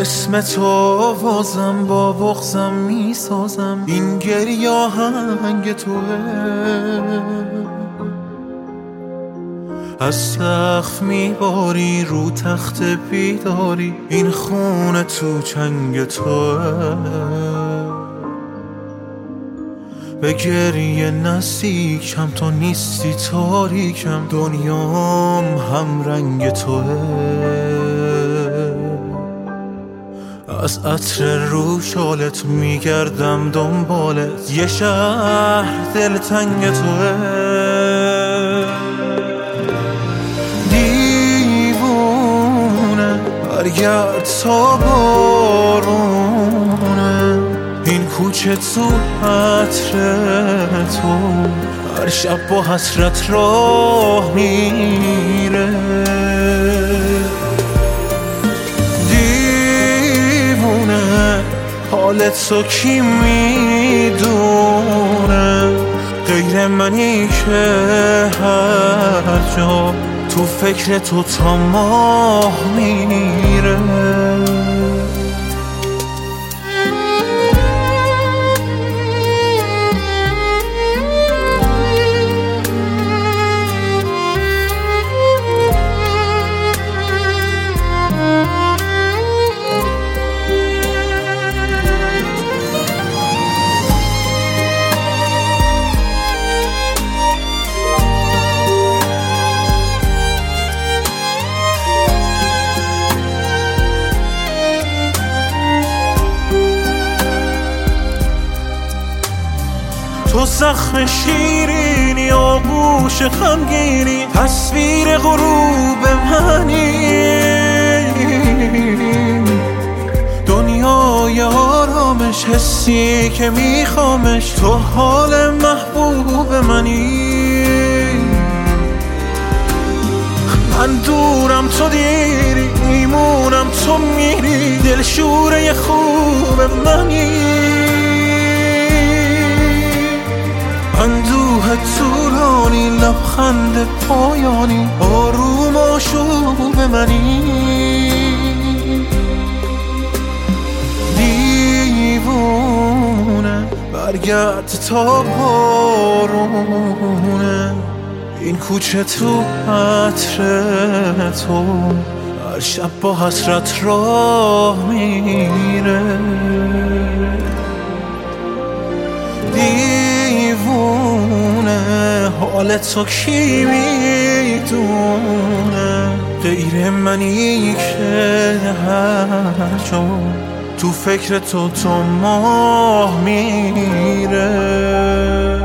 اسم تو آوازم با بغضم میسازم، این گریه آهنگ توه. از سقف میباری رو تخت بیداری، این خونه تو چنگ توه. به گریه نزدیکم، تو نیستی تاریکم، دنیام هم رنگ توه. از عطر رو شالت میگردم دنبالت، یه شهر دلتنگ توه. دیوونه برگرد تا بارونه، این کوچه تو عطر تو، هر شب با حسرت راه میره. دیوونه حالت تو کی میدونه، غیر منی که هر جا تو فکر تو تا ماه میره. تو زخم شیرینی، آغوش غمگینی، تصویر غروب منی. دنیای آرامش، حسی که میخوامش، تو حال محبوب منی. من دورم تو دیری، میمونم تو میری، دلشوره خوب منی. اندوه طولانی، لبخند پایانی، آروم آشوب منی. دیوونه برگرد تا بارونه، این کوچه تو عطر تو، هر شب با حسرت راه میره. دیوونه حالت تو کی میدونه، غیر منی که هر جا تو فکر تو تا ماه میره.